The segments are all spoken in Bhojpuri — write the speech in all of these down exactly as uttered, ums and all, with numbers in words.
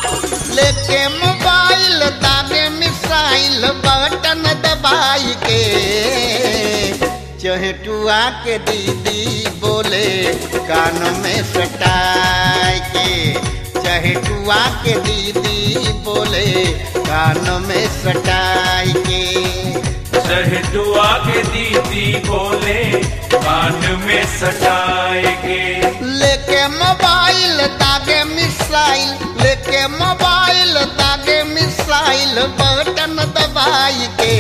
लेके मोबाइल दागे मिसाइल बटन दबाई के चहेटुआ के दीदी बोले कान में सटाई के चहेटुआ के दीदी बोले कान में सटाई के चहेटुआ के दीदी बोले कान में सटाई के लेके मोबाइल दागे मिसाइल लेके मोबाइल दागे मिसाइल बटन दबाई के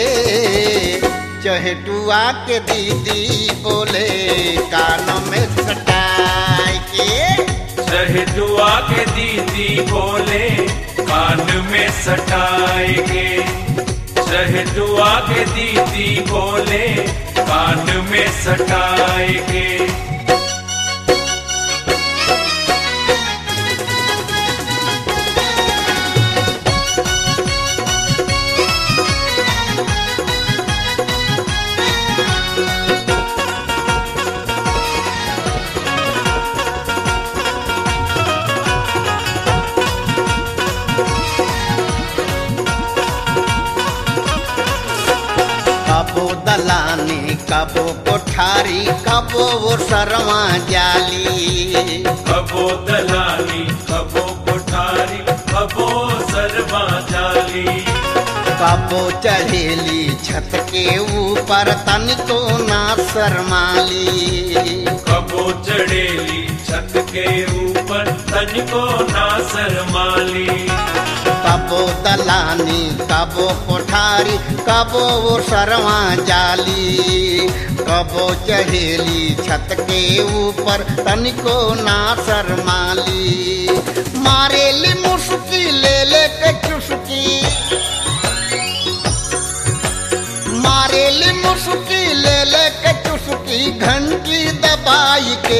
चहेटुआ के दीदी बोले कान में सटाई के चहेटुआ के दीदी बोले कान में सटाई के चहेटुआ के दीदी बोले कान में सटाई के कबो दलानी कबो कोठारी कबो वो सरवा जाली कबो दलाली कबो कोठारी कबो सरवा जाली कबो चढ़ेली छत के ऊपर तनिको ना शर्माली कबो चढ़ेली छत के ऊपर तनिको ना शर्माली कबो दलानी कबो कोठारी कबो वो सरवा जाली कबो चढ़ेली छत के ऊपर तनिको ना शर्माली मारेली मुस्की ले ले के चुस्की मारेली मुस्की ले ले के चुस्की घंटी दबाई के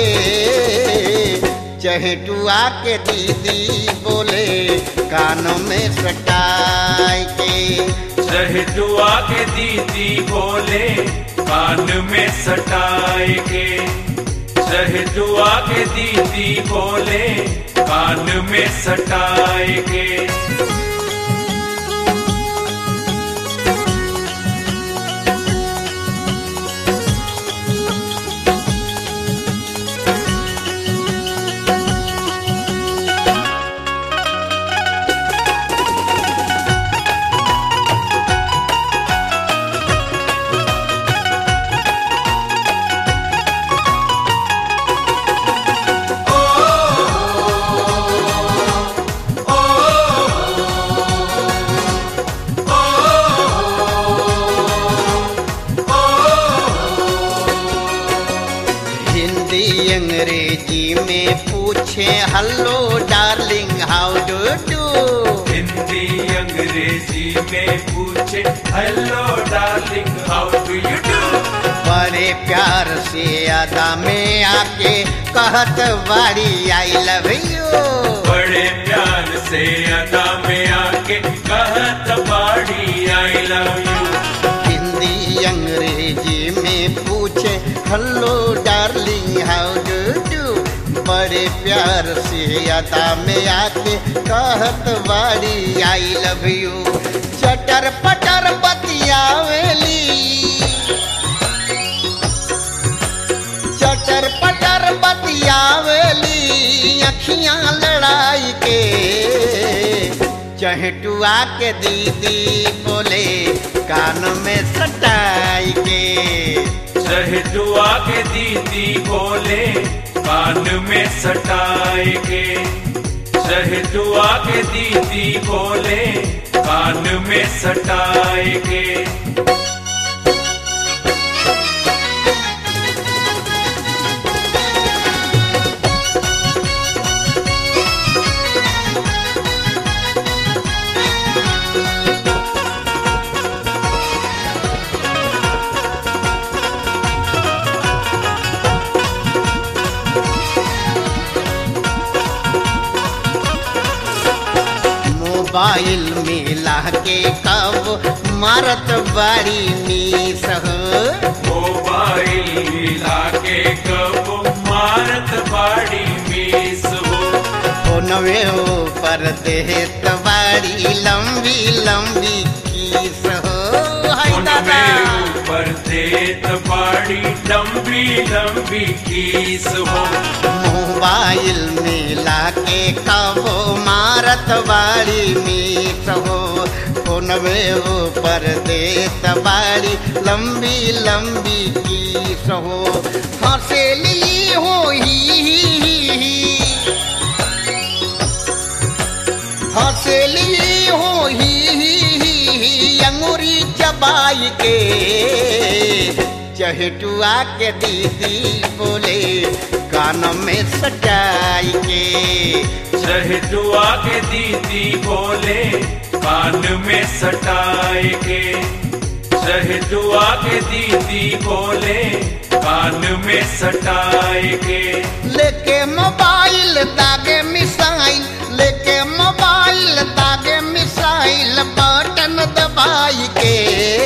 चहेटुआ के दीदी बोले कान में सटाई के चहेटुआ के दीदी बोले कान में सटाई के चहेटुआ के दीदी बोले कान में सटाई के अंग्रेजी में पूछे hello darling how do do Hindi अंग्रेजी में पूछे hello darling how do you do बड़े प्यार से अदा में आके कहत बाड़ी आई लव यू बड़े प्यार से अदा में आके कहत बाड़ी आई लव यू हिंदी अंग्रेजी में पूछे hello darling how do do बड़े प्यार से अदा में आके कहत बाड़ी आई लव यू चटर पटर बतियावेली चटर पटर बतियावेली अखियां लड़ाई के चहेटुआ के दीदी बोले कान में सटाई के चहेटुआ के दीदी बोले कान में सटाई के चहेटुआ के दीदी बोले कान में सटाई के मोबाइल मिला के कब मारत बाड़ी मीस हो मोबाइल मिला के कब मारत बाड़ी मीस हो फोनवे ऊपर देत बाड़ी लंबी लंबी खीस हो। हाय दादा ऊपर देत बाड़ी लंबी लंबी खीस हो। मोबाइल मिला के कबो मारत बाड़ी मीस हो। फोनवे ऊपर देत बाड़ी लंबी लंबी खीस हो। हंसेली हो ही हंसेली हो ही अंगूरी चबाई के चहेटुआ के दीदी बोले कान में सटाई के। चहेटुआ के दीदी बोले कान में सटाए के। चहेटुआ के दीदी बोले कान में सटाए के। लेके मोबाइल दागे मिसाइल लेके मोबाइल दागे मिसाइल बटन दबाई के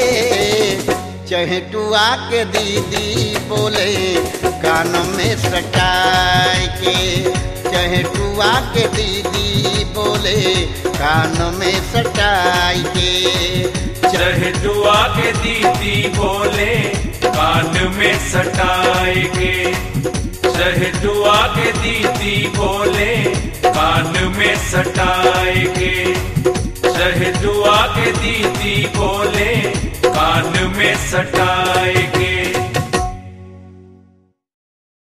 चहेटुआ के दीदी बोले कान में सटाई के। चहेटुआ के दीदी बोले कान में सटाई के। चहेटुआ के दीदी बोले कान में सटाए के। चहेटुआ के दीदी बोले कान में सटाए के। चहेटुआ के दीदी बोले कान में सटाए